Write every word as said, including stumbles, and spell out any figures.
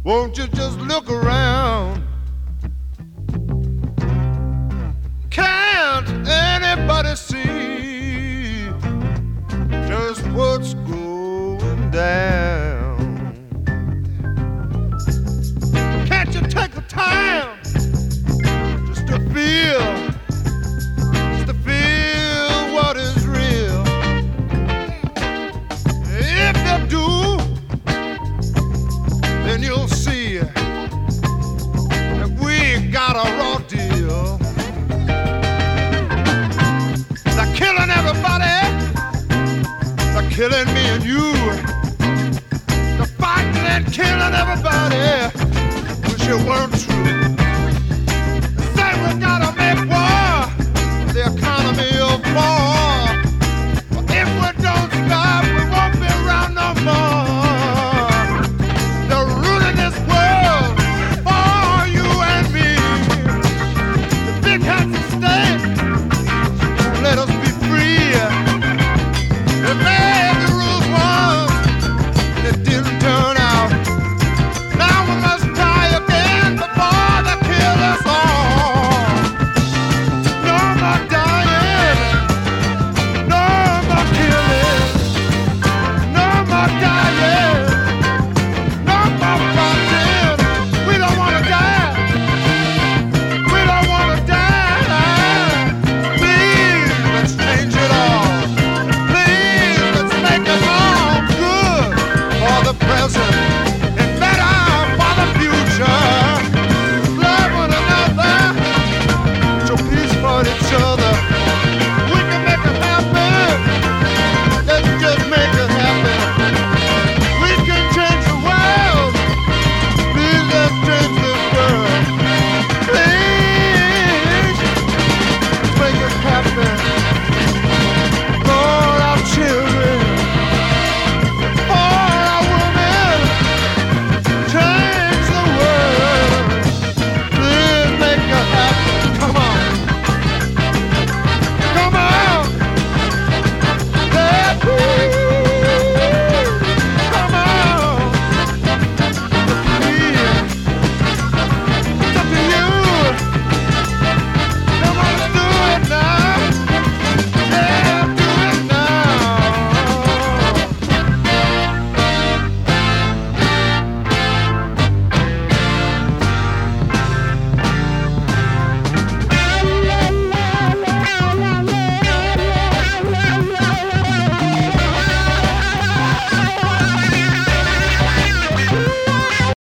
Won't you just look around? Can't anybody see just what's going down? Can't you take the time just to feel, just to feel what is real? If you do, then you'll see that we got a raw deal. They're killing everybody. They're killing me and you. They're fighting and killing everybody. Wish it weren't true. They say we gotta make war, the economy of war. But if we don't stop, we won't be around no more. They're ruling this world for you and me. The big hats of state won't let us be free. They made the rules once, and it didn't turn out. Now we must try again before they kill us all. No more dying, no more killing, no more dying.